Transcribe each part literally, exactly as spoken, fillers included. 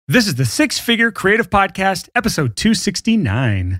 This is the Six Figure Creative Podcast, episode two sixty-nine.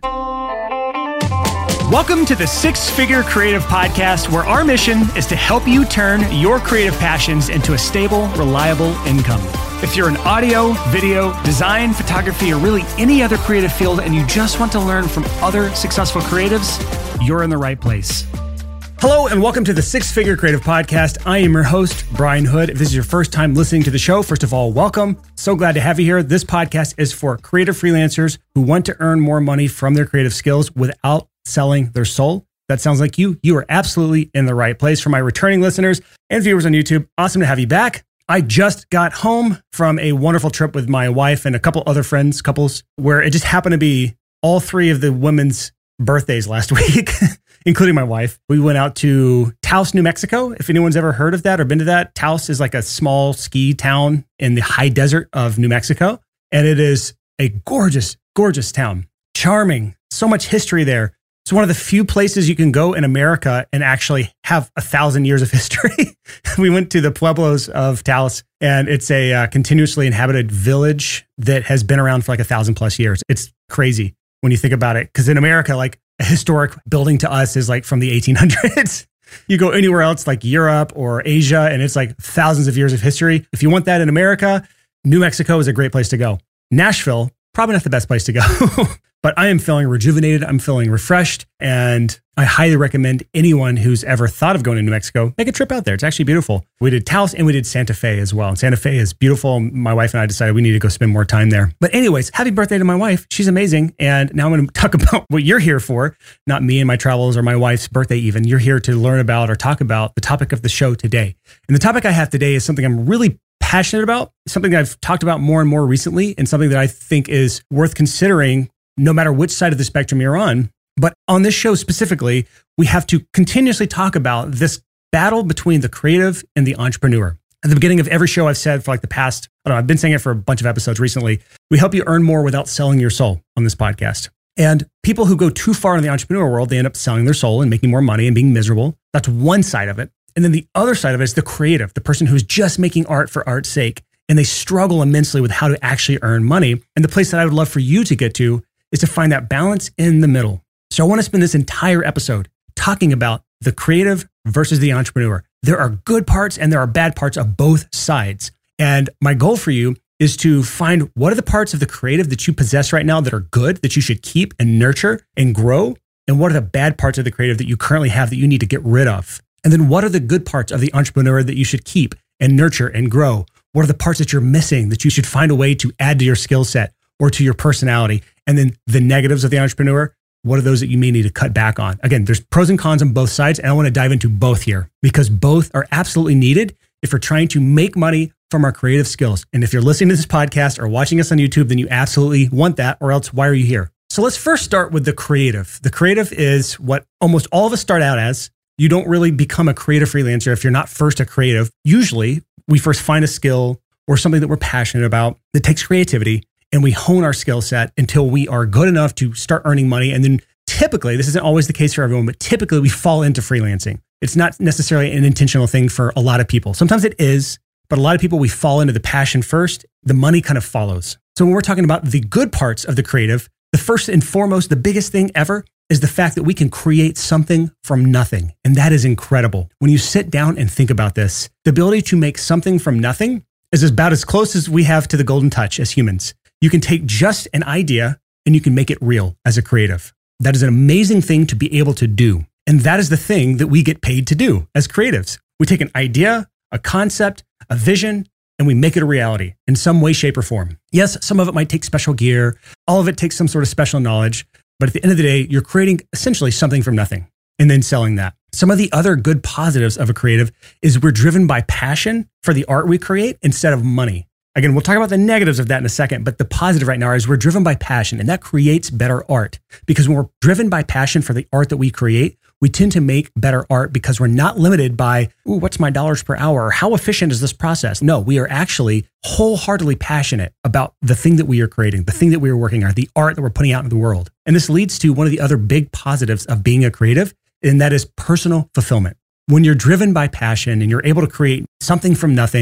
Welcome to the Six Figure Creative Podcast, where our mission is to help you turn your creative passions into a stable, reliable income. If you're in audio, video, design, photography, or really any other creative field, and you just want to learn from other successful creatives, you're in the right place. Hello, and welcome to the Six Figure Creative Podcast. I am your host, Brian Hood. If this is your first time listening to the show, first of all, welcome. So glad to have you here. This podcast is for creative freelancers who want to earn more money from their creative skills without selling their soul. That sounds like you. You are absolutely in the right place. For my returning listeners and viewers on YouTube, awesome to have you back. I just got home from a wonderful trip with my wife and a couple other friends, couples, where it just happened to be all three of the women's birthdays last week, including my wife. We went out to Taos, New Mexico. If anyone's ever heard of that or been to that, Taos is like a small ski town in the high desert of New Mexico. And it is a gorgeous, gorgeous town. Charming. So much history there. It's one of the few places you can go in America and actually have a thousand years of history. We went to the Pueblos of Taos, and it's a uh, continuously inhabited village that has been around for like a thousand plus years. It's crazy when you think about it, because in America, like a historic building to us is like from the eighteen hundreds. You go anywhere else like Europe or Asia, and it's like thousands of years of history. If you want that in America, New Mexico is a great place to go. Nashville, probably not the best place to go. But I am feeling rejuvenated. I'm feeling refreshed. And I highly recommend anyone who's ever thought of going to New Mexico, make a trip out there. It's actually beautiful. We did Taos and we did Santa Fe as well. And Santa Fe is beautiful. My wife and I decided we need to go spend more time there. But anyways, happy birthday to my wife. She's amazing. And now I'm going to talk about what you're here for, not me and my travels or my wife's birthday even. You're here to learn about or talk about the topic of the show today. And the topic I have today is something I'm really passionate about, something that I've talked about more and more recently, and something that I think is worth considering no matter which side of the spectrum you're on. But on this show specifically, we have to continuously talk about this battle between the creative and the entrepreneur. At the beginning of every show, I've said for like the past, I don't know, I've been saying it for a bunch of episodes recently, we help you earn more without selling your soul on this podcast. And people who go too far in the entrepreneur world, they end up selling their soul and making more money and being miserable. That's one side of it. And then the other side of it is the creative, the person who's just making art for art's sake. And they struggle immensely with how to actually earn money. And the place that I would love for you to get to is to find that balance in the middle. So I want to spend this entire episode talking about the creative versus the entrepreneur. There are good parts and there are bad parts of both sides. And my goal for you is to find what are the parts of the creative that you possess right now that are good, that you should keep and nurture and grow, and what are the bad parts of the creative that you currently have that you need to get rid of? And then what are the good parts of the entrepreneur that you should keep and nurture and grow? What are the parts that you're missing that you should find a way to add to your skill set or to your personality? And then the negatives of the entrepreneur, what are those that you may need to cut back on? Again, there's pros and cons on both sides, and I want to dive into both here because both are absolutely needed if we're trying to make money from our creative skills. And if you're listening to this podcast or watching us on YouTube, then you absolutely want that, or else why are you here? So let's first start with the creative. The creative is what almost all of us start out as. You don't really become a creative freelancer if you're not first a creative. Usually, we first find a skill or something that we're passionate about that takes creativity, and we hone our skill set until we are good enough to start earning money. And then typically, this isn't always the case for everyone, but typically we fall into freelancing. It's not necessarily an intentional thing for a lot of people. Sometimes it is, but a lot of people, we fall into the passion first. The money kind of follows. So when we're talking about the good parts of the creative, the first and foremost, the biggest thing ever is the fact that we can create something from nothing. And that is incredible. When you sit down and think about this, the ability to make something from nothing is about as close as we have to the golden touch as humans. You can take just an idea and you can make it real as a creative. That is an amazing thing to be able to do. And that is the thing that we get paid to do as creatives. We take an idea, a concept, a vision, and we make it a reality in some way, shape, or form. Yes, some of it might take special gear. All of it takes some sort of special knowledge. But at the end of the day, you're creating essentially something from nothing and then selling that. Some of the other good positives of a creative is we're driven by passion for the art we create instead of money. Again, we'll talk about the negatives of that in a second, but the positive right now is we're driven by passion, and that creates better art. Because when we're driven by passion for the art that we create, we tend to make better art because we're not limited by, ooh, what's my dollars per hour? Or how efficient is this process? No, we are actually wholeheartedly passionate about the thing that we are creating, the thing that we are working on, the art that we're putting out into the world. And this leads to one of the other big positives of being a creative, and that is personal fulfillment. When you're driven by passion and you're able to create something from nothing,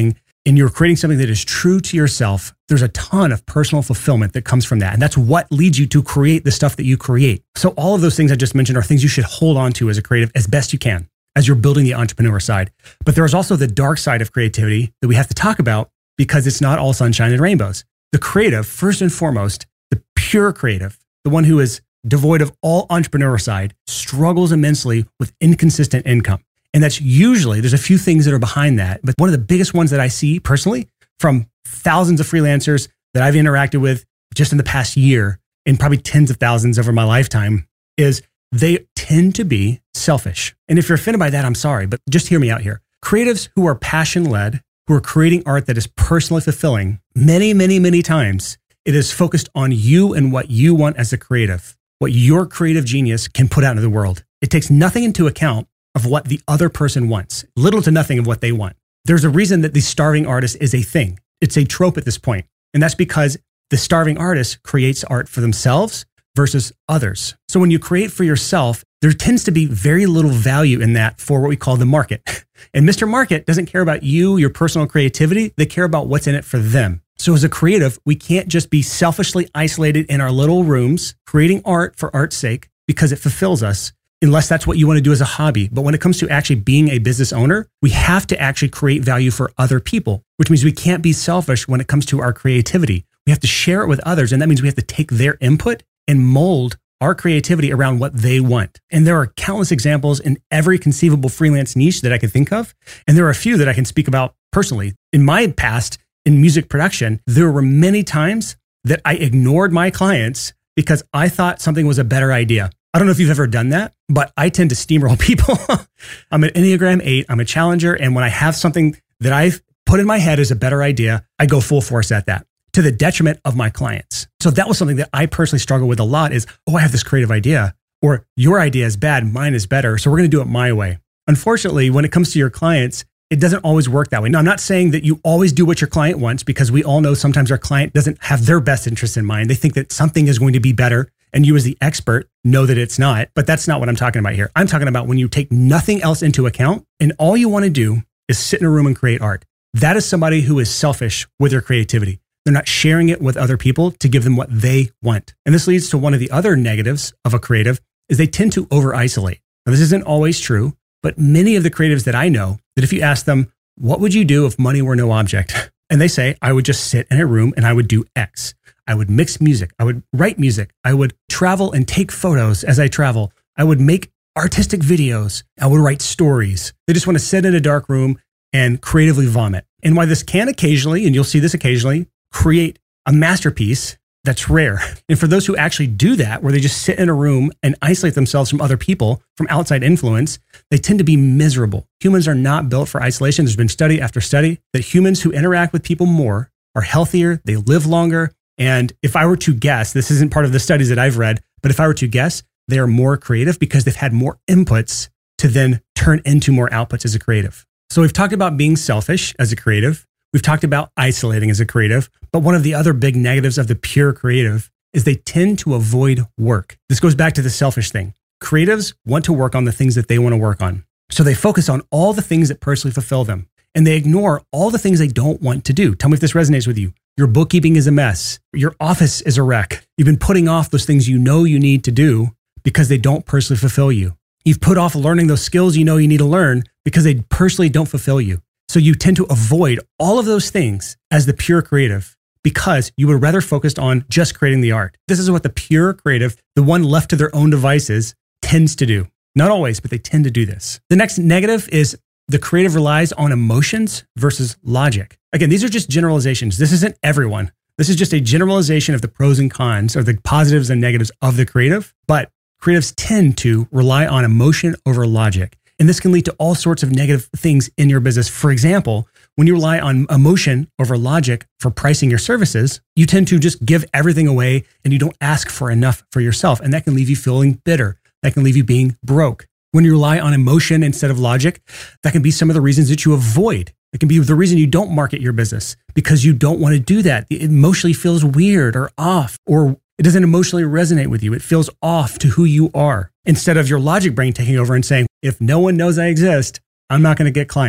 and you're creating something that is true to yourself, there's a ton of personal fulfillment that comes from that. And that's what leads you to create the stuff that you create. So all of those things I just mentioned are things you should hold on to as a creative as best you can as you're building the entrepreneur side. But there's also the dark side of creativity that we have to talk about because it's not all sunshine and rainbows. The creative, first and foremost, the pure creative, the one who is devoid of all entrepreneur side, struggles immensely with inconsistent income. And that's usually, there's a few things that are behind that. But one of the biggest ones that I see personally from thousands of freelancers that I've interacted with just in the past year, and probably tens of thousands over my lifetime, is they tend to be selfish. And if you're offended by that, I'm sorry, but just hear me out here. Creatives who are passion-led, who are creating art that is personally fulfilling, many, many, many times, it is focused on you and what you want as a creative, what your creative genius can put out into the world. It takes nothing into account of what the other person wants, little to nothing of what they want. There's a reason that the starving artist is a thing. It's a trope at this point. And that's because the starving artist creates art for themselves versus others. So when you create for yourself, there tends to be very little value in that for what we call the market. And Mister Market doesn't care about you, your personal creativity. They care about what's in it for them. So as a creative, we can't just be selfishly isolated in our little rooms, creating art for art's sake because it fulfills us, unless that's what you want to do as a hobby. But when it comes to actually being a business owner, we have to actually create value for other people, which means we can't be selfish when it comes to our creativity. We have to share it with others. And that means we have to take their input and mold our creativity around what they want. And there are countless examples in every conceivable freelance niche that I can think of. And there are a few that I can speak about personally. In my past, in music production, there were many times that I ignored my clients because I thought something was a better idea. I don't know if you've ever done that, but I tend to steamroll people. I'm an Enneagram eight, I'm a challenger. And when I have something that I've put in my head as a better idea, I go full force at that to the detriment of my clients. So that was something that I personally struggle with a lot is, oh, I have this creative idea, or your idea is bad, mine is better. So we're going to do it my way. Unfortunately, when it comes to your clients, it doesn't always work that way. Now, I'm not saying that you always do what your client wants, because we all know sometimes our client doesn't have their best interests in mind. They think that something is going to be better, and you as the expert know that it's not. But that's not what I'm talking about here. I'm talking about when you take nothing else into account and all you want to do is sit in a room and create art. That is somebody who is selfish with their creativity. They're not sharing it with other people to give them what they want. And this leads to one of the other negatives of a creative is they tend to over-isolate. Now, this isn't always true, but many of the creatives that I know, that if you ask them, what would you do if money were no object? And they say, I would just sit in a room and I would do X. I would mix music. I would write music. I would travel and take photos as I travel. I would make artistic videos. I would write stories. They just want to sit in a dark room and creatively vomit. And while this can occasionally, and you'll see this occasionally, create a masterpiece, that's rare. And for those who actually do that, where they just sit in a room and isolate themselves from other people, from outside influence, they tend to be miserable. Humans are not built for isolation. There's been study after study that humans who interact with people more are healthier, they live longer. And if I were to guess, this isn't part of the studies that I've read, but if I were to guess, they are more creative because they've had more inputs to then turn into more outputs as a creative. So we've talked about being selfish as a creative. We've talked about isolating as a creative, but one of the other big negatives of the pure creative is they tend to avoid work. This goes back to the selfish thing. Creatives want to work on the things that they want to work on. So they focus on all the things that personally fulfill them, and they ignore all the things they don't want to do. Tell me if this resonates with you. Your bookkeeping is a mess. Your office is a wreck. You've been putting off those things you know you need to do because they don't personally fulfill you. You've put off learning those skills you know you need to learn because they personally don't fulfill you. So you tend to avoid all of those things as the pure creative because you would rather focus on just creating the art. This is what the pure creative, the one left to their own devices, tends to do. Not always, but they tend to do this. The next negative is the creative relies on emotions versus logic. Again, these are just generalizations. This isn't everyone. This is just a generalization of the pros and cons or the positives and negatives of the creative. But creatives tend to rely on emotion over logic. And this can lead to all sorts of negative things in your business. For example, when you rely on emotion over logic for pricing your services, you tend to just give everything away and you don't ask for enough for yourself. And that can leave you feeling bitter. That can leave you being broke. When you rely on emotion instead of logic, that can be some of the reasons that you avoid. It can be the reason you don't market your business because you don't want to do that. It emotionally feels weird or off, or it doesn't emotionally resonate with you. It feels off to who you are. Instead of your logic brain taking over and saying, if no one knows I exist, I'm not going to get clients.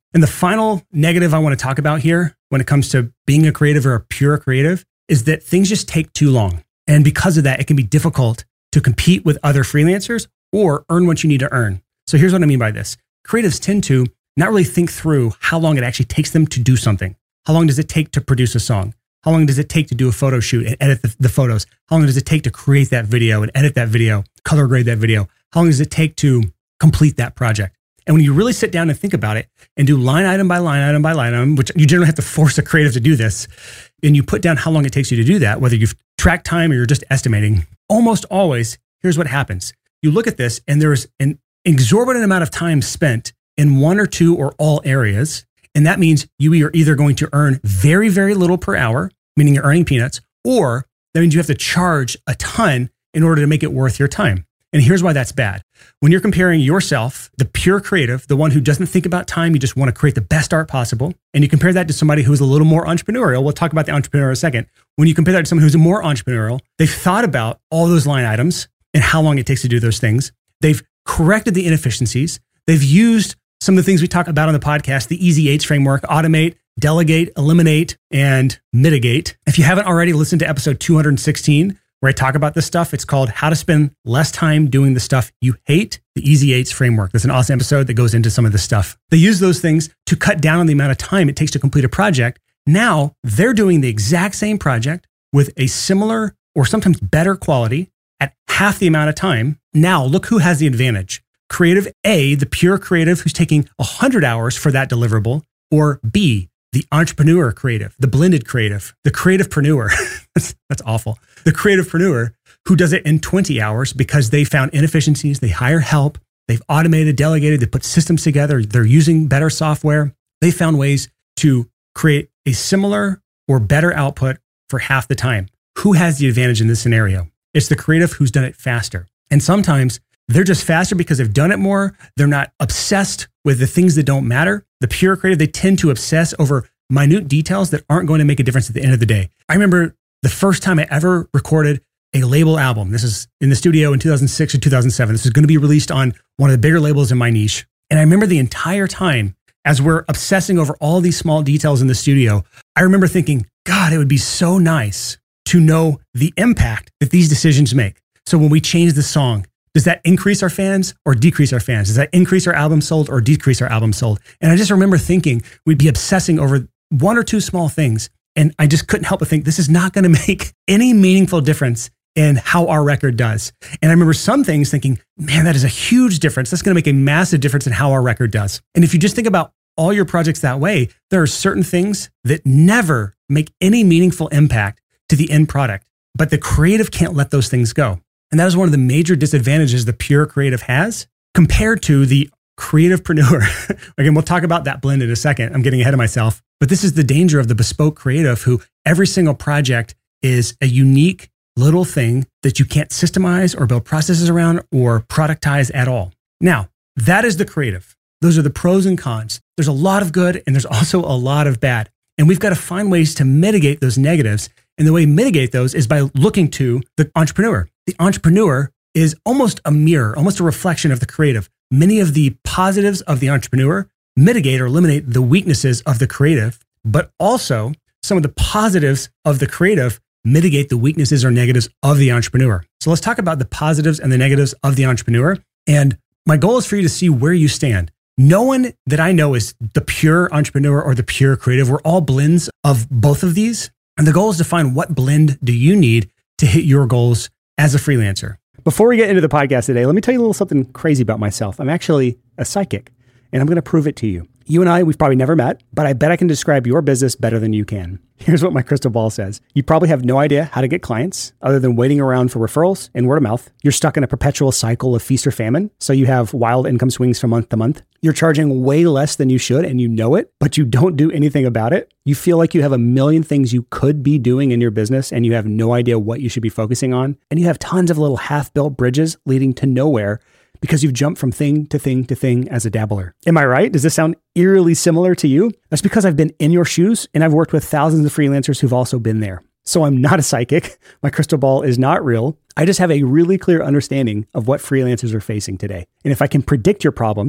And the final negative I want to talk about here when it comes to being a creative or a pure creative is that things just take too long. And because of that, it can be difficult to compete with other freelancers or earn what you need to earn. So here's what I mean by this. Creatives tend to not really think through how long it actually takes them to do something. How long does it take to produce a song? How long does it take to do a photo shoot and edit the, the photos? How long does it take to create that video and edit that video, color grade that video? How long does it take to complete that project? And when you really sit down and think about it and do line item by line item by line item, which you generally have to force a creative to do this, and you put down how long it takes you to do that, whether you've tracked time or you're just estimating, almost always, here's what happens. You look at this and there's an exorbitant amount of time spent in one or two or all areas. And that means you are either going to earn very, very little per hour, meaning you're earning peanuts, or that means you have to charge a ton in order to make it worth your time. And here's why that's bad. When you're comparing yourself, the pure creative, the one who doesn't think about time, you just want to create the best art possible, and you compare that to somebody who's a little more entrepreneurial. We'll talk about the entrepreneur in a second. When you compare that to someone who's more entrepreneurial, they've thought about all those line items and how long it takes to do those things. They've corrected the inefficiencies. They've used some of the things we talk about on the podcast, the Easy Eights framework: automate, delegate, eliminate, and mitigate. If you haven't already listened to episode two hundred sixteen, where I talk about this stuff, it's called How to Spend Less Time Doing the Stuff You Hate, the Easy Eights framework. That's an awesome episode that goes into some of this stuff. They use those things to cut down on the amount of time it takes to complete a project. Now they're doing the exact same project with a similar or sometimes better quality at half the amount of time. Now look who has the advantage. Creative A, the pure creative who's taking one hundred hours for that deliverable, or B, the entrepreneur creative, the blended creative, the creativepreneur. that's, that's awful. The creativepreneur who does it in twenty hours because they found inefficiencies, they hire help, they've automated, delegated, they put systems together, they're using better software. They found ways to create a similar or better output for half the time. Who has the advantage in this scenario? It's the creative who's done it faster. And sometimes they're just faster because they've done it more. They're not obsessed with the things that don't matter. The pure creative, they tend to obsess over minute details that aren't going to make a difference at the end of the day. I remember the first time I ever recorded a label album. This is in the studio in two thousand six or two thousand seven. This is going to be released on one of the bigger labels in my niche. And I remember the entire time as we're obsessing over all these small details in the studio, I remember thinking, God, it would be so nice to know the impact that these decisions make. So when we change the song, does that increase our fans or decrease our fans? Does that increase our album sold or decrease our album sold? And I just remember thinking we'd be obsessing over one or two small things. And I just couldn't help but think this is not going to make any meaningful difference in how our record does. And I remember some things thinking, man, that is a huge difference. That's going to make a massive difference in how our record does. And if you just think about all your projects that way, there are certain things that never make any meaningful impact to the end product. But the creative can't let those things go. And that is one of the major disadvantages the pure creative has compared to the creativepreneur. Again, we'll talk about that blend in a second. I'm getting ahead of myself. But this is the danger of the bespoke creative, who every single project is a unique little thing that you can't systemize or build processes around or productize at all. Now, that is the creative. Those are the pros and cons. There's a lot of good and there's also a lot of bad. And we've got to find ways to mitigate those negatives. And the way to mitigate those is by looking to the entrepreneur. The entrepreneur is almost a mirror, almost a reflection of the creative. Many of the positives of the entrepreneur mitigate or eliminate the weaknesses of the creative, but also some of the positives of the creative mitigate the weaknesses or negatives of the entrepreneur. So let's talk about the positives and the negatives of the entrepreneur. And my goal is for you to see where you stand. No one that I know is the pure entrepreneur or the pure creative. We're all blends of both of these. And the goal is to find what blend do you need to hit your goals as a freelancer. Before we get into the podcast today, let me tell you a little something crazy about myself. I'm actually a psychic, and I'm going to prove it to you. You and I, we've probably never met, but I bet I can describe your business better than you can. Here's what my crystal ball says. You probably have no idea how to get clients other than waiting around for referrals and word of mouth. You're stuck in a perpetual cycle of feast or famine, so you have wild income swings from month to month. You're charging way less than you should, and you know it, but you don't do anything about it. You feel like you have a million things you could be doing in your business, and you have no idea what you should be focusing on. And you have tons of little half-built bridges leading to nowhere because you've jumped from thing to thing to thing as a dabbler. Am I right? Does this sound eerily similar to you? That's because I've been in your shoes, and I've worked with thousands of freelancers who've also been there. So I'm not a psychic. My crystal ball is not real. I just have a really clear understanding of what freelancers are facing today. And if I can predict your problems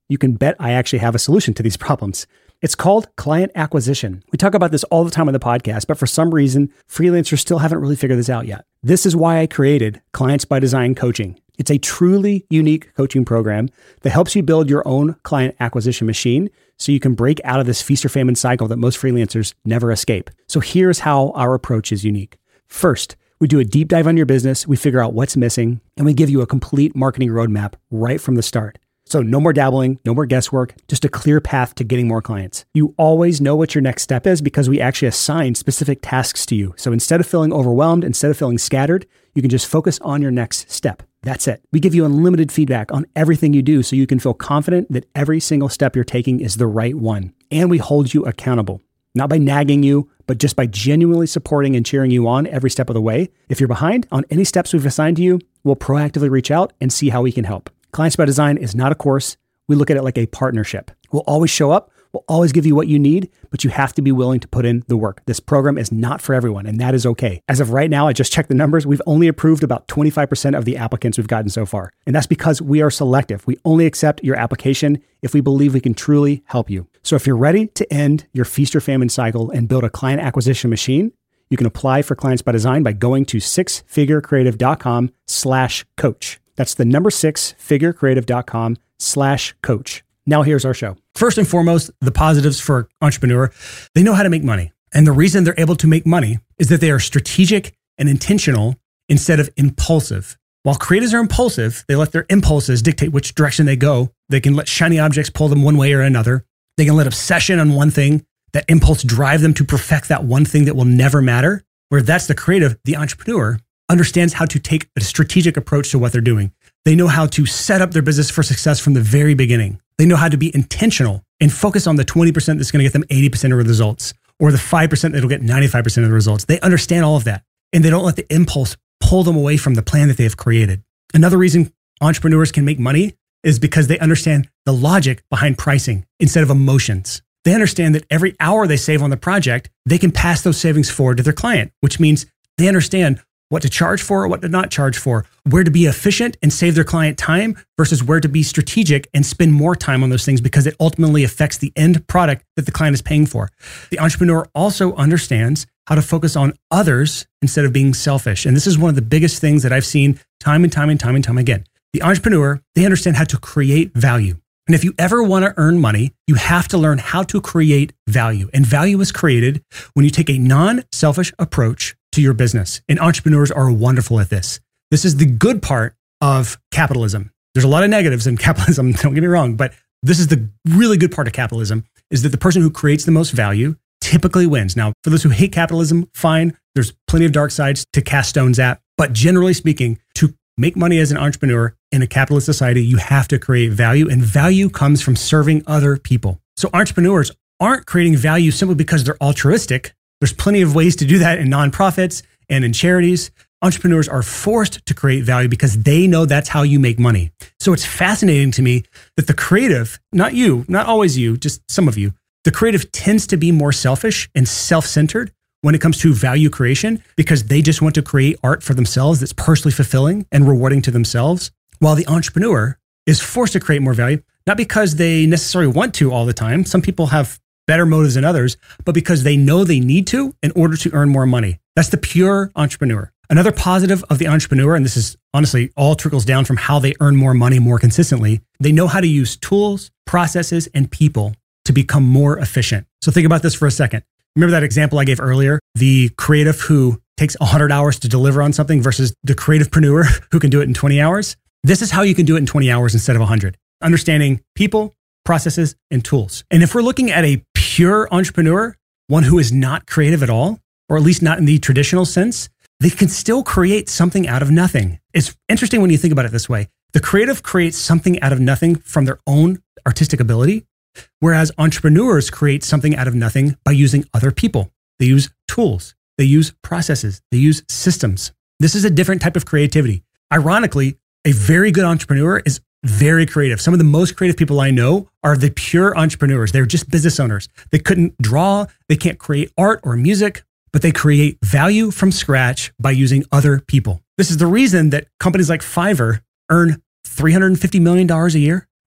you can bet I actually have a solution to these problems. It's called client acquisition. We talk about this all the time on the podcast, but for some reason, freelancers still haven't really figured this out yet. This is why I created Clients by Design Coaching. It's a truly unique coaching program that helps you build your own client acquisition machine so you can break out of this feast or famine cycle that most freelancers never escape. So here's how our approach is unique. First, we do a deep dive on your business, we figure out what's missing, and we give you a complete marketing roadmap right from the start. So no more dabbling, no more guesswork, just a clear path to getting more clients. You always know what your next step is because we actually assign specific tasks to you. So instead of feeling overwhelmed, instead of feeling scattered, you can just focus on your next step. That's it. We give you unlimited feedback on everything you do so you can feel confident that every single step you're taking is the right one. And we hold you accountable, not by nagging you, but just by genuinely supporting and cheering you on every step of the way. If you're behind on any steps we've assigned to you, we'll proactively reach out and see how we can help. Clients by Design is not a course. We look at it like a partnership. We'll always show up. We'll always give you what you need, but you have to be willing to put in the work. This program is not for everyone, and that is okay. As of right now, I just checked the numbers. We've only approved about twenty-five percent of the applicants we've gotten so far. And that's because we are selective. We only accept your application if we believe we can truly help you. So if you're ready to end your feast or famine cycle and build a client acquisition machine, you can apply for Clients by Design by going to sixfigurecreative.com slash coach. That's the number six, figurecreative.com slash coach. Now here's our show. First and foremost, the positives for an entrepreneur, they know how to make money. And the reason they're able to make money is that they are strategic and intentional instead of impulsive. While creatives are impulsive, they let their impulses dictate which direction they go. They can let shiny objects pull them one way or another. They can let obsession on one thing, that impulse drive them to perfect that one thing that will never matter. Where that's the creative, the entrepreneur understands how to take a strategic approach to what they're doing. They know how to set up their business for success from the very beginning. They know how to be intentional and focus on the twenty percent that's going to get them eighty percent of the results, or the five percent that'll get ninety-five percent of the results. They understand all of that, and they don't let the impulse pull them away from the plan that they've created. Another reason entrepreneurs can make money is because they understand the logic behind pricing instead of emotions. They understand that every hour they save on the project, they can pass those savings forward to their client, which means they understand what to charge for, what to not charge for, where to be efficient and save their client time versus where to be strategic and spend more time on those things because it ultimately affects the end product that the client is paying for. The entrepreneur also understands how to focus on others instead of being selfish. And this is one of the biggest things that I've seen time and time and time and time again. The entrepreneur, they understand how to create value. And if you ever want to earn money, you have to learn how to create value. And value is created when you take a non-selfish approach to your business. And entrepreneurs are wonderful at this. This is the good part of capitalism. There's a lot of negatives in capitalism, don't get me wrong, but this is the really good part of capitalism is that the person who creates the most value typically wins. Now, for those who hate capitalism, fine. There's plenty of dark sides to cast stones at. But generally speaking, to make money as an entrepreneur in a capitalist society, you have to create value, and value comes from serving other people. So entrepreneurs aren't creating value simply because they're altruistic. There's plenty of ways to do that in nonprofits and in charities. Entrepreneurs are forced to create value because they know that's how you make money. So it's fascinating to me that the creative, not you, not always you, just some of you, the creative tends to be more selfish and self-centered when it comes to value creation because they just want to create art for themselves that's personally fulfilling and rewarding to themselves, while the entrepreneur is forced to create more value, not because they necessarily want to all the time. Some people have better motives than others, but because they know they need to in order to earn more money. That's the pure entrepreneur. Another positive of the entrepreneur, and this is honestly all trickles down from how they earn more money more consistently, they know how to use tools, processes, and people to become more efficient. So think about this for a second. Remember that example I gave earlier? The creative who takes one hundred hours to deliver on something versus the creativepreneur who can do it in twenty hours? This is how you can do it in twenty hours instead of one hundred. Understanding people, processes, and tools. And if we're looking at a pure entrepreneur, one who is not creative at all, or at least not in the traditional sense, they can still create something out of nothing. It's interesting when you think about it this way. The creative creates something out of nothing from their own artistic ability, whereas entrepreneurs create something out of nothing by using other people. They use tools, they use processes, they use systems. This is a different type of creativity. Ironically, a very good entrepreneur is very creative. Some of the most creative people I know are the pure entrepreneurs. They're just business owners. They couldn't draw, they can't create art or music, but they create value from scratch by using other people. This is the reason that companies like Fiverr earn three hundred fifty million dollars a year.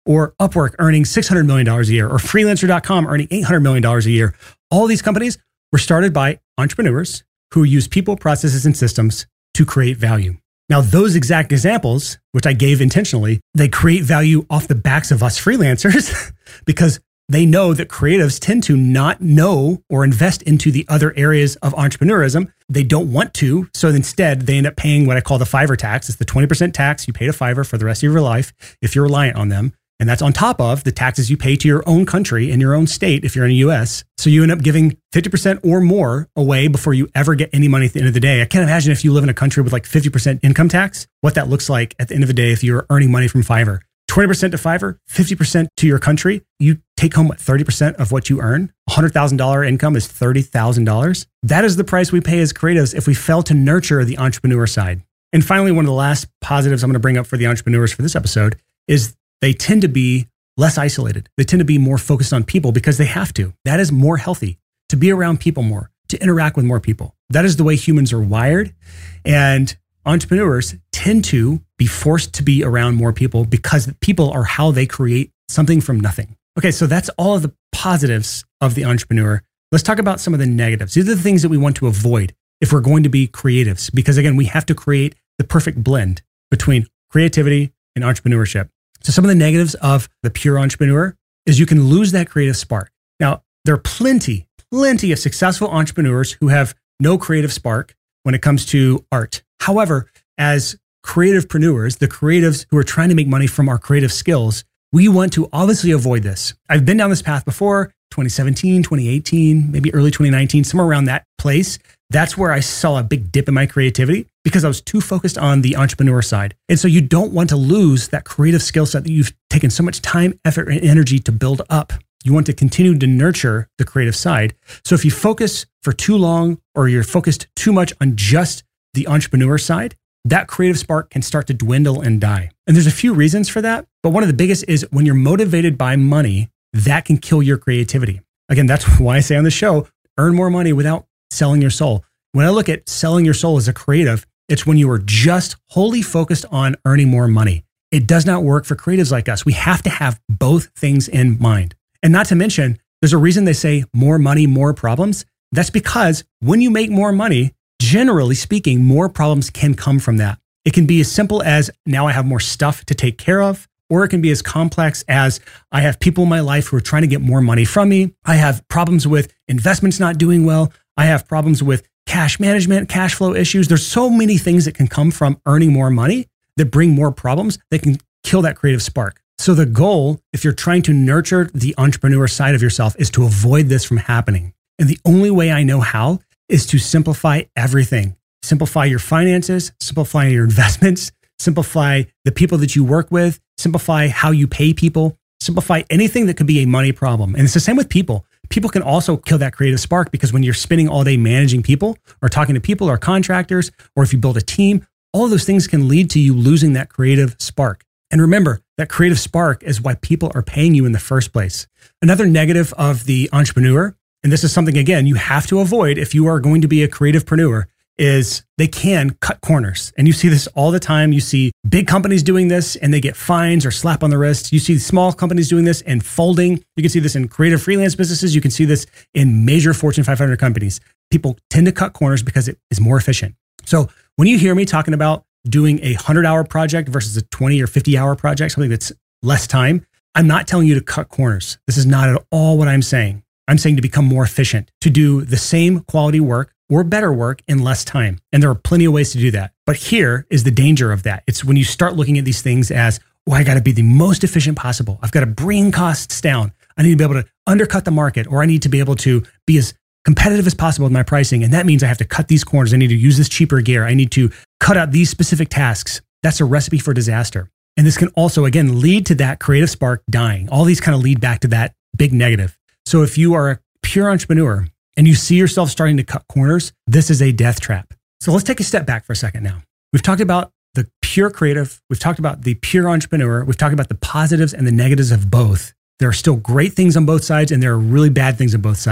or Upwork earning six hundred million dollars a year, or Freelancer dot com earning eight hundred million dollars a year. All these companies were started by entrepreneurs who use people, processes, and systems to create value. Now, those exact examples, which I gave intentionally, they create value off the backs of us freelancers because they know that creatives tend to not know or invest into the other areas of entrepreneurism. They don't want to. So instead, they end up paying what I call the Fiverr tax. It's the twenty percent tax you pay to Fiverr for the rest of your life if you're reliant on them. And that's on top of the taxes you pay to your own country in your own state if you're in the U S. So you end up giving fifty percent or more away before you ever get any money at the end of the day. I can't imagine if you live in a country with like fifty percent income tax, what that looks like at the end of the day if you're earning money from Fiverr. twenty percent to Fiverr, fifty percent to your country. You take home what, thirty percent of what you earn. one hundred thousand dollars income is thirty thousand dollars. That is the price we pay as creatives if we fail to nurture the entrepreneur side. And finally, one of the last positives I'm going to bring up for the entrepreneurs for this episode is they tend to be less isolated. They tend to be more focused on people because they have to. That is more healthy, to be around people more, to interact with more people. That is the way humans are wired. And entrepreneurs tend to be forced to be around more people because people are how they create something from nothing. Okay, so that's all of the positives of the entrepreneur. Let's talk about some of the negatives. These are the things that we want to avoid if we're going to be creatives, because again, we have to create the perfect blend between creativity and entrepreneurship. So some of the negatives of the pure entrepreneur is you can lose that creative spark. Now, there are plenty, plenty of successful entrepreneurs who have no creative spark when it comes to art. However, as creativepreneurs, the creatives who are trying to make money from our creative skills, we want to obviously avoid this. I've been down this path before, twenty seventeen, twenty eighteen, maybe early twenty nineteen, somewhere around that place. That's where I saw a big dip in my creativity because I was too focused on the entrepreneur side. And so you don't want to lose that creative skill set that you've taken so much time, effort, and energy to build up. You want to continue to nurture the creative side. So if you focus for too long or you're focused too much on just the entrepreneur side, that creative spark can start to dwindle and die. And there's a few reasons for that. But one of the biggest is when you're motivated by money, that can kill your creativity. Again, that's why I say on the show, earn more money without selling your soul. When I look at selling your soul as a creative, it's when you are just wholly focused on earning more money. It does not work for creatives like us. We have to have both things in mind. And not to mention, there's a reason they say more money, more problems. That's because when you make more money, generally speaking, more problems can come from that. It can be as simple as now I have more stuff to take care of, or it can be as complex as I have people in my life who are trying to get more money from me. I have problems with investments not doing well. I have problems with cash management, cash flow issues. There's so many things that can come from earning more money that bring more problems that can kill that creative spark. So the goal, if you're trying to nurture the entrepreneur side of yourself, is to avoid this from happening. And the only way I know how is to simplify everything. Simplify your finances, simplify your investments, simplify the people that you work with, simplify how you pay people, simplify anything that could be a money problem. And it's the same with people. People can also kill that creative spark because when you're spending all day managing people or talking to people or contractors, or if you build a team, all of those things can lead to you losing that creative spark. And remember, that creative spark is why people are paying you in the first place. Another negative of the entrepreneur, and this is something, again, you have to avoid if you are going to be a creativepreneur, is they can cut corners. And you see this all the time. You see big companies doing this and they get fines or slap on the wrist. You see small companies doing this and folding. You can see this in creative freelance businesses. You can see this in major Fortune five hundred companies. People tend to cut corners because it is more efficient. So when you hear me talking about doing a one hundred hour project versus a twenty or fifty hour project, something that's less time, I'm not telling you to cut corners. This is not at all what I'm saying. I'm saying to become more efficient, to do the same quality work or better work in less time. And there are plenty of ways to do that. But here is the danger of that. It's when you start looking at these things as, oh, I got to be the most efficient possible. I've got to bring costs down. I need to be able to undercut the market, or I need to be able to be as competitive as possible with my pricing. And that means I have to cut these corners. I need to use this cheaper gear. I need to cut out these specific tasks. That's a recipe for disaster. And this can also, again, lead to that creative spark dying. All these kind of lead back to that big negative. So if you are a pure entrepreneur and you see yourself starting to cut corners, this is a death trap. So let's take a step back for a second now. We've talked about the pure creative. We've talked about the pure entrepreneur. We've talked about the positives and the negatives of both. There are still great things on both sides, and there are really bad things on both sides.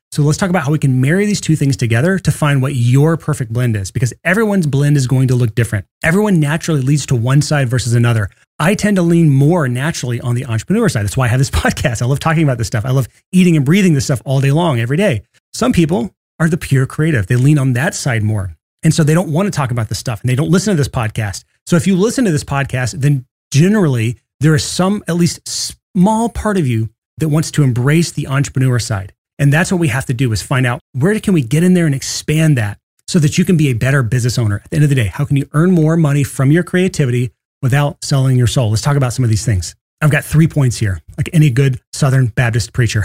So let's talk about how we can marry these two things together to find what your perfect blend is, because everyone's blend is going to look different. Everyone naturally leads to one side versus another. I tend to lean more naturally on the entrepreneur side. That's why I have this podcast. I love talking about this stuff. I love eating and breathing this stuff all day long, every day. Some people are the pure creative. They lean on that side more. And so they don't want to talk about this stuff and they don't listen to this podcast. So if you listen to this podcast, then generally there is some, at least small part of you that wants to embrace the entrepreneur side. And that's what we have to do, is find out where can we get in there and expand that so that you can be a better business owner. At the end of the day, how can you earn more money from your creativity without selling your soul? Let's talk about some of these things. I've got three points here, like any good Southern Baptist preacher.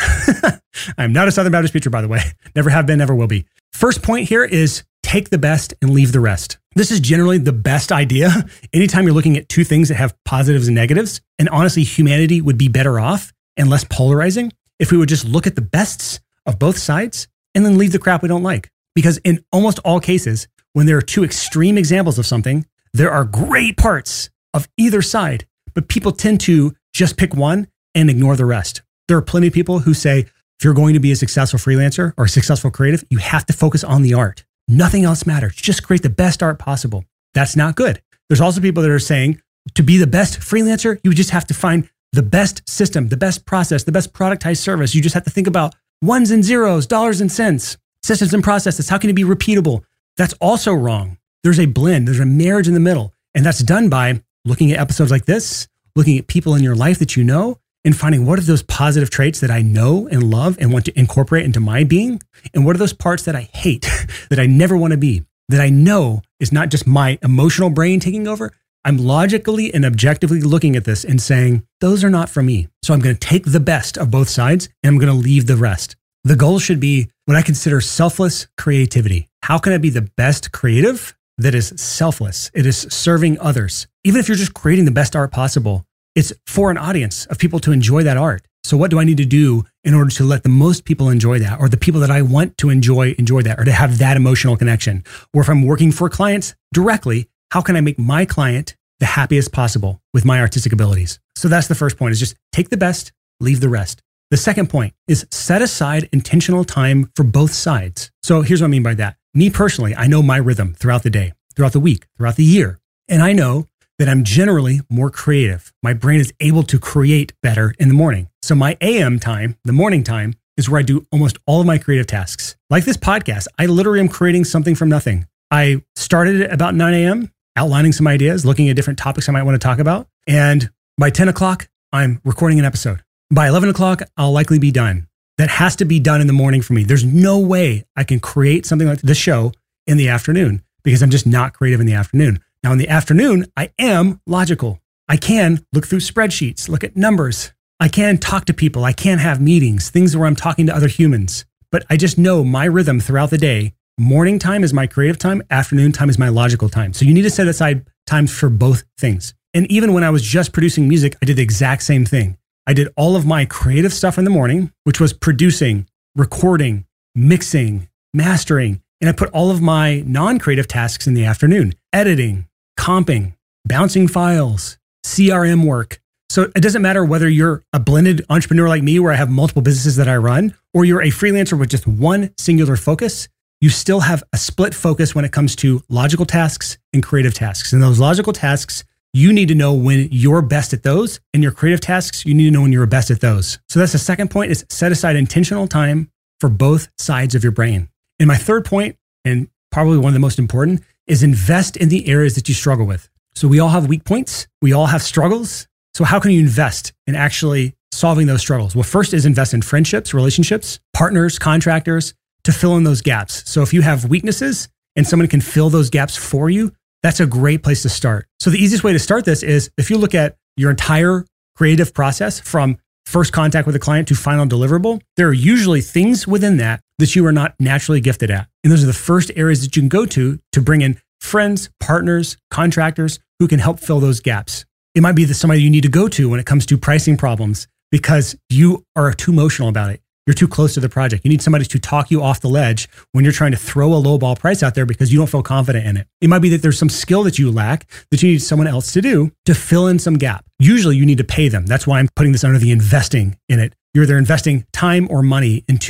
I'm not a Southern Baptist preacher, by the way. Never have been, never will be. First point here is take the best and leave the rest. This is generally the best idea. Anytime you're looking at two things that have positives and negatives, and honestly, humanity would be better off and less polarizing if we would just look at the bests of both sides and then leave the crap we don't like. Because in almost all cases, when there are two extreme examples of something, there are great parts of either side, but people tend to just pick one and ignore the rest. There are plenty of people who say, if you're going to be a successful freelancer or a successful creative, you have to focus on the art. Nothing else matters. Just create the best art possible. That's not good. There's also people that are saying, to be the best freelancer, you just have to find the best system, the best process, the best productized service. You just have to think about ones and zeros, dollars and cents, systems and processes. How can it be repeatable? That's also wrong. There's a blend. There's a marriage in the middle. And that's done by looking at episodes like this, looking at people in your life that you know, and finding what are those positive traits that I know and love and want to incorporate into my being? And what are those parts that I hate, that I never want to be, that I know is not just my emotional brain taking over? I'm logically and objectively looking at this and saying, those are not for me. So I'm going to take the best of both sides and I'm going to leave the rest. The goal should be what I consider selfless creativity. How can I be the best creative that is selfless? It is serving others. Even if you're just creating the best art possible, it's for an audience of people to enjoy that art. So what do I need to do in order to let the most people enjoy that, or the people that I want to enjoy, enjoy that, or to have that emotional connection? Or if I'm working for clients directly, how can I make my client the happiest possible with my artistic abilities? So that's the first point, is just take the best, leave the rest. The second point is set aside intentional time for both sides. So here's what I mean by that. Me personally, I know my rhythm throughout the day, throughout the week, throughout the year. And I know that I'm generally more creative. My brain is able to create better in the morning. So my A M time, the morning time, is where I do almost all of my creative tasks. Like this podcast, I literally am creating something from nothing. I started at about nine a.m., outlining some ideas, looking at different topics I might want to talk about. And by ten o'clock, I'm recording an episode. By eleven o'clock, I'll likely be done. That has to be done in the morning for me. There's no way I can create something like this show in the afternoon because I'm just not creative in the afternoon. Now, in the afternoon, I am logical. I can look through spreadsheets, look at numbers. I can talk to people. I can have meetings, things where I'm talking to other humans. But I just know my rhythm throughout the day. Morning time is my creative time. Afternoon time is my logical time. So you need to set aside times for both things. And even when I was just producing music, I did the exact same thing. I did all of my creative stuff in the morning, which was producing, recording, mixing, mastering. And I put all of my non-creative tasks in the afternoon, editing, comping, bouncing files, C R M work. So it doesn't matter whether you're a blended entrepreneur like me, where I have multiple businesses that I run, or you're a freelancer with just one singular focus. You still have a split focus when it comes to logical tasks and creative tasks. And those logical tasks, you need to know when you're best at those, and your creative tasks, you need to know when you're best at those. So that's the second point, is set aside intentional time for both sides of your brain. And my third point, and probably one of the most important, is invest in the areas that you struggle with. So we all have weak points. We all have struggles. So how can you invest in actually solving those struggles? Well, first is invest in friendships, relationships, partners, contractors, to fill in those gaps. So if you have weaknesses and someone can fill those gaps for you, that's a great place to start. So the easiest way to start this is if you look at your entire creative process from first contact with a client to final deliverable, there are usually things within that that you are not naturally gifted at. And those are the first areas that you can go to to bring in friends, partners, contractors who can help fill those gaps. It might be that somebody you need to go to when it comes to pricing problems because you are too emotional about it. You're too close to the project. You need somebody to talk you off the ledge when you're trying to throw a lowball price out there because you don't feel confident in it. It might be that there's some skill that you lack that you need someone else to do to fill in some gap. Usually you need to pay them. That's why I'm putting this under the investing in it. You're either investing time or money into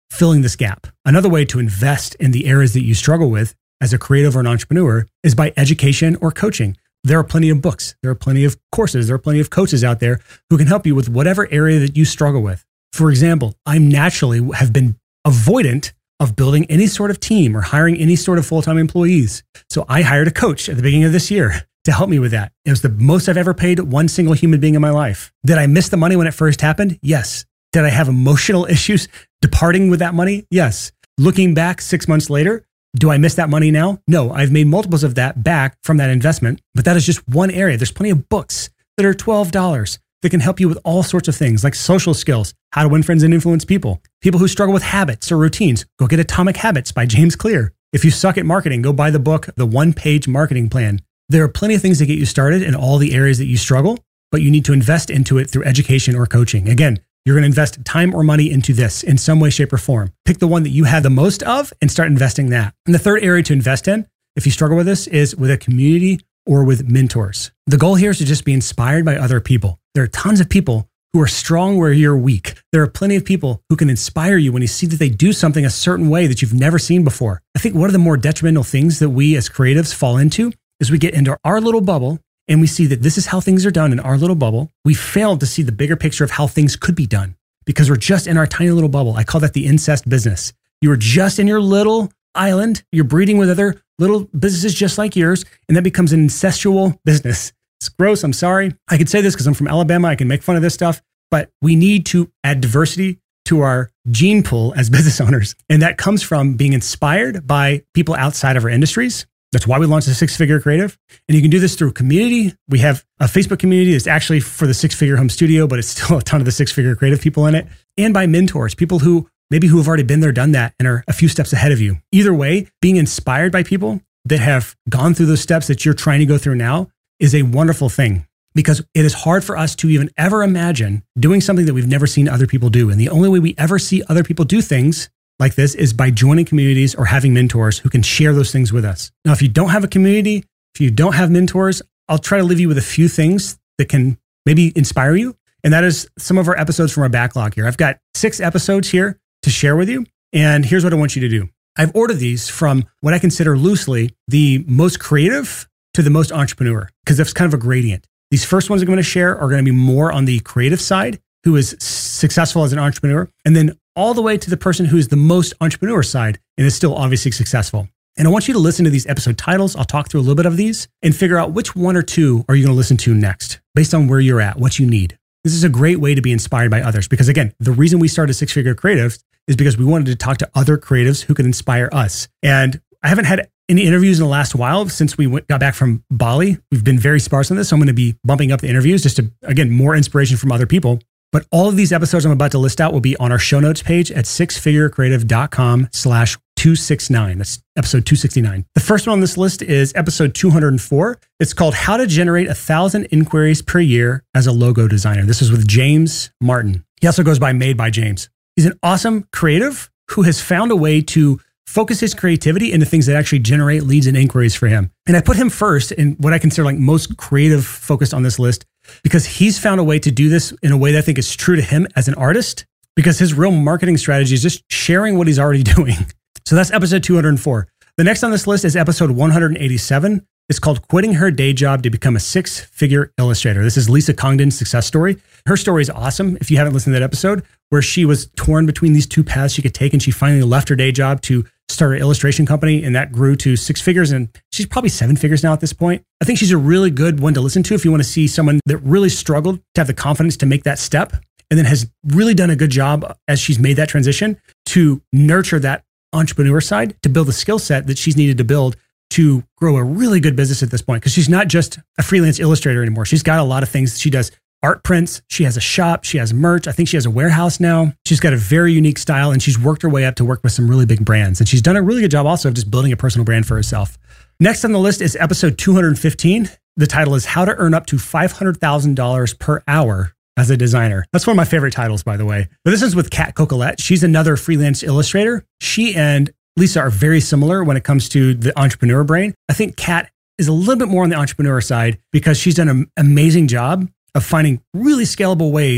filling this gap. Another way to invest in the areas that you struggle with as a creative or an entrepreneur is by education or coaching. There are plenty of books. There are plenty of courses. There are plenty of coaches out there who can help you with whatever area that you struggle with. For example, I naturally have been avoidant of building any sort of team or hiring any sort of full-time employees. So I hired a coach at the beginning of this year to help me with that. It was the most I've ever paid one single human being in my life. Did I miss the money when it first happened? Yes. Did I have emotional issues departing with that money? Yes. Looking back six months later, do I miss that money now? No, I've made multiples of that back from that investment, but that is just one area. There's plenty of books that are twelve dollars that can help you with all sorts of things like social skills, how to win friends and influence people, people who struggle with habits or routines. Go get Atomic Habits by James Clear. If you suck at marketing, go buy the book, The One-Page Marketing Plan. There are plenty of things to get you started in all the areas that you struggle, but you need to invest into it through education or coaching. Again, you're going to invest time or money into this in some way, shape, or form. Pick the one that you have the most of and start investing that. And the third area to invest in, if you struggle with this, is with a community or with mentors. The goal here is to just be inspired by other people. There are tons of people who are strong where you're weak. There are plenty of people who can inspire you when you see that they do something a certain way that you've never seen before. I think one of the more detrimental things that we as creatives fall into is we get into our little bubble and we see that this is how things are done in our little bubble. We fail to see the bigger picture of how things could be done because we're just in our tiny little bubble. I call that the incest business. You are just in your little island. You're breeding with other little businesses just like yours, and that becomes an incestual business. It's gross. I'm sorry. I could say this because I'm from Alabama. I can make fun of this stuff, but we need to add diversity to our gene pool as business owners. And that comes from being inspired by people outside of our industries. That's why we launched the Six Figure Creative. And you can do this through community. We have a Facebook community that's actually for the Six Figure Home Studio, but it's still a ton of the Six Figure Creative people in it. And by mentors, people who maybe who have already been there, done that, and are a few steps ahead of you. Either way, being inspired by people that have gone through those steps that you're trying to go through now is a wonderful thing because it is hard for us to even ever imagine doing something that we've never seen other people do. And the only way we ever see other people do things like this is by joining communities or having mentors who can share those things with us. Now, if you don't have a community, if you don't have mentors, I'll try to leave you with a few things that can maybe inspire you. And that is some of our episodes from our backlog here. I've got six episodes here to share with you. And here's what I want you to do. I've ordered these from what I consider loosely the most creative to the most entrepreneur, because that's kind of a gradient. These first ones I'm going to share are going to be more on the creative side, who is successful as an entrepreneur, and then all the way to the person who is the most entrepreneur side and is still obviously successful. And I want you to listen to these episode titles. I'll talk through a little bit of these and figure out which one or two are you going to listen to next based on where you're at, what you need. This is a great way to be inspired by others because, again, the reason we started Six Figure Creatives is because we wanted to talk to other creatives who could inspire us. And I haven't had any interviews in the last while since we went, got back from Bali. We've been very sparse on this. So I'm going to be bumping up the interviews just to, again, more inspiration from other people. But all of these episodes I'm about to list out will be on our show notes page at sixfigurecreative.com slash 269. That's episode two sixty-nine. The first one on this list is episode two hundred four. It's called How to Generate a Thousand Inquiries Per Year as a Logo Designer. This is with James Martin. He also goes by Made by James. He's an awesome creative who has found a way to focus his creativity into things that actually generate leads and inquiries for him. And I put him first in what I consider like most creative focused on this list because he's found a way to do this in a way that I think is true to him as an artist because his real marketing strategy is just sharing what he's already doing. So that's episode two hundred four. The next on this list is episode one hundred eighty-seven. It's called Quitting Her Day Job to Become a Six-Figure Illustrator. This is Lisa Congdon's success story. Her story is awesome. If you haven't listened to that episode, where she was torn between these two paths she could take, and she finally left her day job to start an illustration company, and that grew to six figures, and she's probably seven figures now at this point. I think she's a really good one to listen to if you want to see someone that really struggled to have the confidence to make that step, and then has really done a good job as she's made that transition to nurture that entrepreneur side, to build the skill set that she's needed to build to grow a really good business at this point. Because she's not just a freelance illustrator anymore. She's got a lot of things. She does art prints. She has a shop. She has merch. I think she has a warehouse now. She's got a very unique style, and she's worked her way up to work with some really big brands. And she's done a really good job also of just building a personal brand for herself. Next on the list is episode two hundred fifteen. The title is How to Earn Up to five hundred thousand dollars per hour as a designer. That's one of my favorite titles, by the way. But this is with Kat Cocolette. She's another freelance illustrator. She and Lisa are very similar when it comes to the entrepreneur brain. I think Kat is a little bit more on the entrepreneur side because she's done an amazing job of finding really scalable ways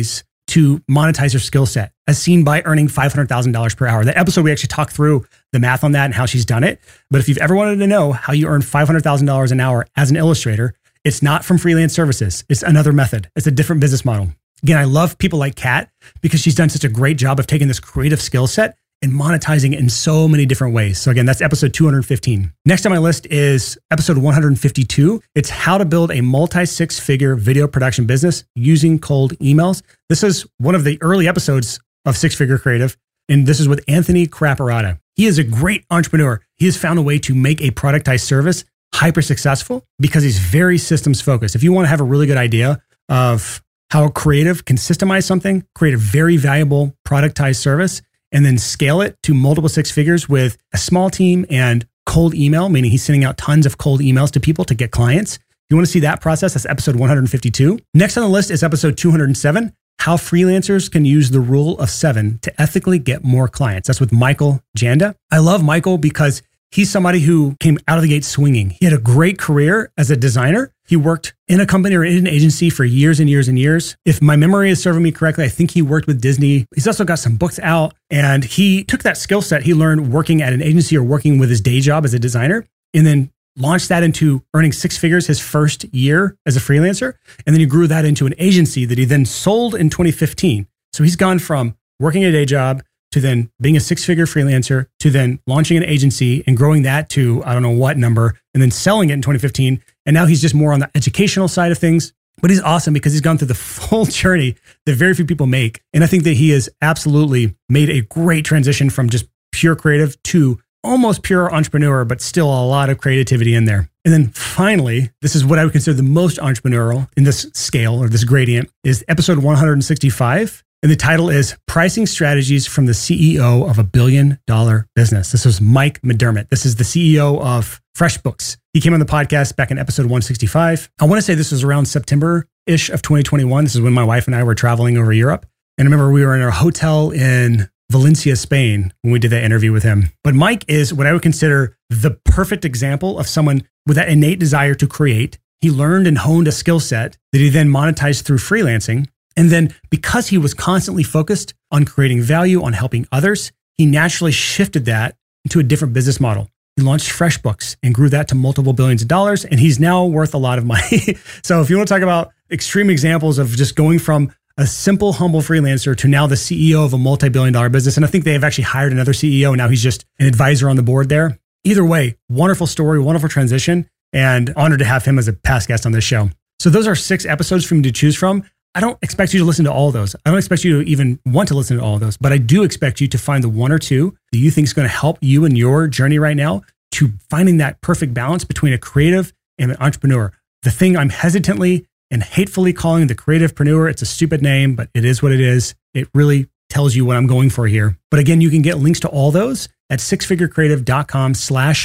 to monetize her skill set, as seen by earning five hundred thousand dollars per hour. That episode, we actually talked through the math on that and how she's done it. But if you've ever wanted to know how you earn five hundred thousand dollars an hour as an illustrator, it's not from freelance services. It's another method. It's a different business model. Again, I love people like Kat because she's done such a great job of taking this creative skill set and monetizing it in so many different ways. So again, that's episode two hundred fifteen. Next on my list is episode one hundred fifty-two. It's how to build a multi six figure video production business using cold emails. This is one of the early episodes of Six Figure Creative. And this is with Anthony Craparata. He is a great entrepreneur. He has found a way to make a productized service hyper successful because he's very systems focused. If you want to have a really good idea of how a creative can systemize something, create a very valuable productized service, and then scale it to multiple six figures with a small team and cold email, meaning he's sending out tons of cold emails to people to get clients. If you want to see that process, that's episode one hundred fifty-two. Next on the list is episode two hundred seven, how freelancers can use the rule of seven to ethically get more clients. That's with Michael Janda. I love Michael because he's somebody who came out of the gate swinging. He had a great career as a designer. He worked in a company or in an agency for years and years and years. If my memory is serving me correctly, I think he worked with Disney. He's also got some books out, and he took that skill set he learned working at an agency or working with his day job as a designer, and then launched that into earning six figures his first year as a freelancer. And then he grew that into an agency that he then sold in twenty fifteen. So he's gone from working a day job to then being a six-figure freelancer, to then launching an agency and growing that to, I don't know what number, and then selling it in twenty fifteen. And now he's just more on the educational side of things. But he's awesome because he's gone through the full journey that very few people make. And I think that he has absolutely made a great transition from just pure creative to almost pure entrepreneur, but still a lot of creativity in there. And then finally, this is what I would consider the most entrepreneurial in this scale or this gradient, is episode one hundred sixty-five. And the title is Pricing Strategies from the C E O of a Billion Dollar Business. This was Mike McDermott. This is the C E O of FreshBooks. He came on the podcast back in episode one sixty-five. I want to say this was around September-ish of twenty twenty-one. This is when my wife and I were traveling over Europe. And I remember we were in our hotel in Valencia, Spain, when we did that interview with him. But Mike is what I would consider the perfect example of someone with that innate desire to create. He learned and honed a skill set that he then monetized through freelancing. And then because he was constantly focused on creating value, on helping others, he naturally shifted that into a different business model. He launched FreshBooks and grew that to multiple billions of dollars. And he's now worth a lot of money. So if you want to talk about extreme examples of just going from a simple, humble freelancer to now the C E O of a multi-billion dollar business. And I think they have actually hired another C E O. And now he's just an advisor on the board there. Either way, wonderful story, wonderful transition, and honored to have him as a past guest on this show. So those are six episodes for me to choose from. I don't expect you to listen to all of those. I don't expect you to even want to listen to all of those, but I do expect you to find the one or two that you think is going to help you in your journey right now to finding that perfect balance between a creative and an entrepreneur. The thing I'm hesitantly and hatefully calling the creativepreneur, it's a stupid name, but it is what it is. It really tells you what I'm going for here. But again, you can get links to all those at sixfigurecreative.com slash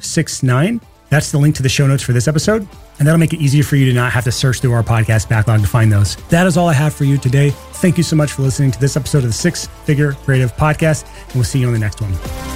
269. That's the link to the show notes for this episode. And that'll make it easier for you to not have to search through our podcast backlog to find those. That is all I have for you today. Thank you so much for listening to this episode of the Six Figure Creative Podcast, and we'll see you on the next one.